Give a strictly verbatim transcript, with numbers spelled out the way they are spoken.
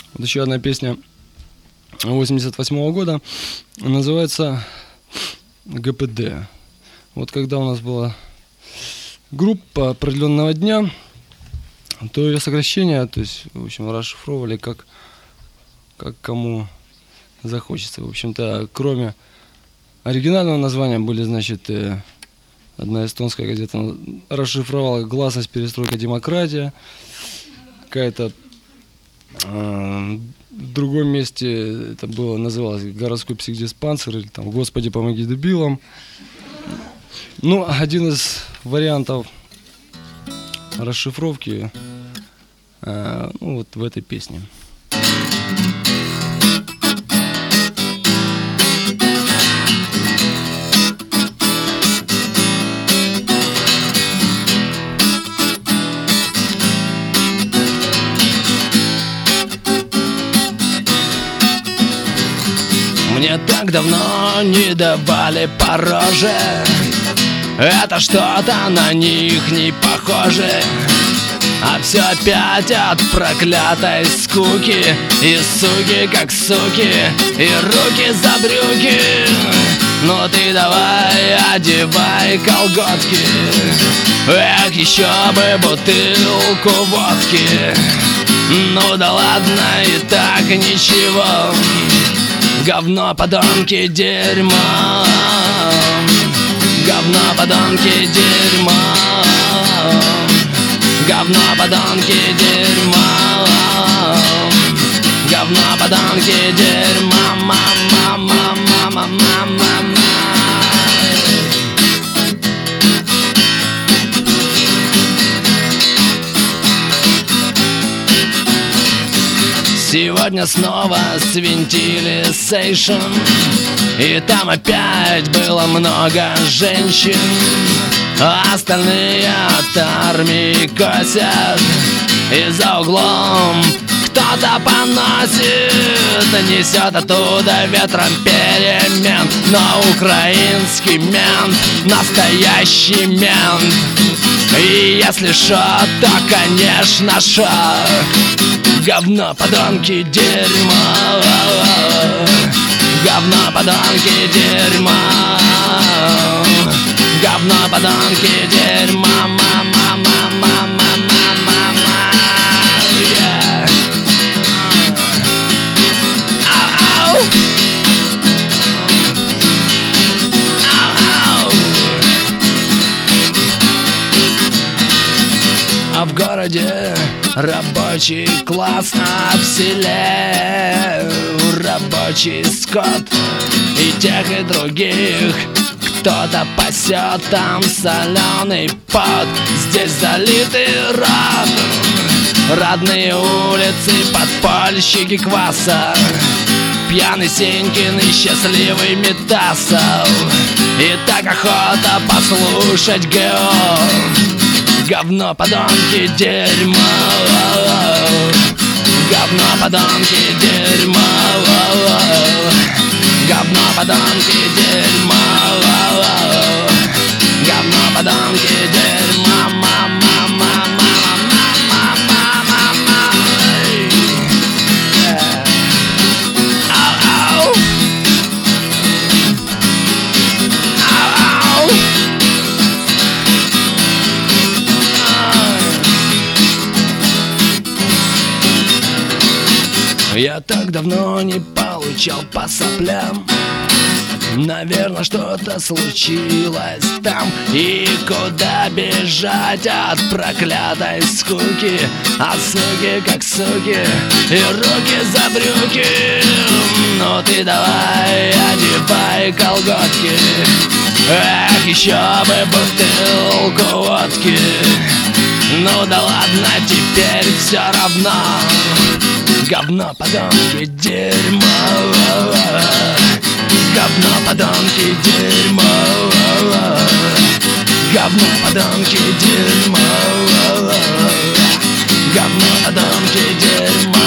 Вот еще одна песня восемьдесят восьмого года, называется гэ пэ дэ. Вот когда у нас была группа определенного дня, то ее сокращение, то есть, в общем, расшифровывали как, как кому захочется. В общем-то, кроме оригинального названия были, значит, одна эстонская газета расшифровала «Гласность, перестройка, демократия». Какая-то э, в другом месте это было, называлось «Городской психдиспансер» или там «Господи, помоги дебилам». Ну, один из вариантов расшифровки э, ну, вот в этой песне. Мне так давно не давали по роже. Это что-то на них не похоже. А все опять от проклятой скуки. И суки как суки, и руки за брюки. Ну ты давай одевай колготки. Эх, еще бы бутылку водки. Ну да ладно, и так ничего. Говно, подонки, дерьмо. Говно, подонки, дерьмо. Говно, подонки, дерьмо. Говно, подонки, дерьмо. Мама, мама, мама, мама. Сегодня снова свинтили сейшн, и там опять было много женщин. А остальные от армии косят, и за углом кто-то поносит. Несет оттуда ветром перемен. Но украинский мент, настоящий мент. И если шо, то конечно шо. Говно, подонки, дерьмо. Говно, подонки, дерьмо. Говно, подонки, дерьмо. Мама, мама, мама, мама. Yeah. Ау, ау. Ау, ау. А в городе рабочий класс, а в селе рабочий скот. И тех, и других кто-то пасет, там соленый пот. Здесь залитый рот, родные улицы, подпольщики кваса. Пьяный Сенькин и счастливый Метасов. И так охота послушать ГО. Говно, подонки, дерьмо. Говно, подонки, дерьмо. Говно, подонки, дерьмо. Говно, подонки, дерьмо. Мама, мама, мама, мама, мама. Ау, ау. Ау, ау. Я так давно не получал по соплям. Наверное, что-то случилось там. И куда бежать от проклятой скуки? А суки как суки, и руки за брюки. Ну ты давай одевай колготки. Эх, еще бы бутылку водки. Ну да ладно, теперь все равно. Говно, подонки, дерьмо. Говно, подонки, дерьмо. Говно, подонки, дерьмо. Говно, подонки, дерьмо.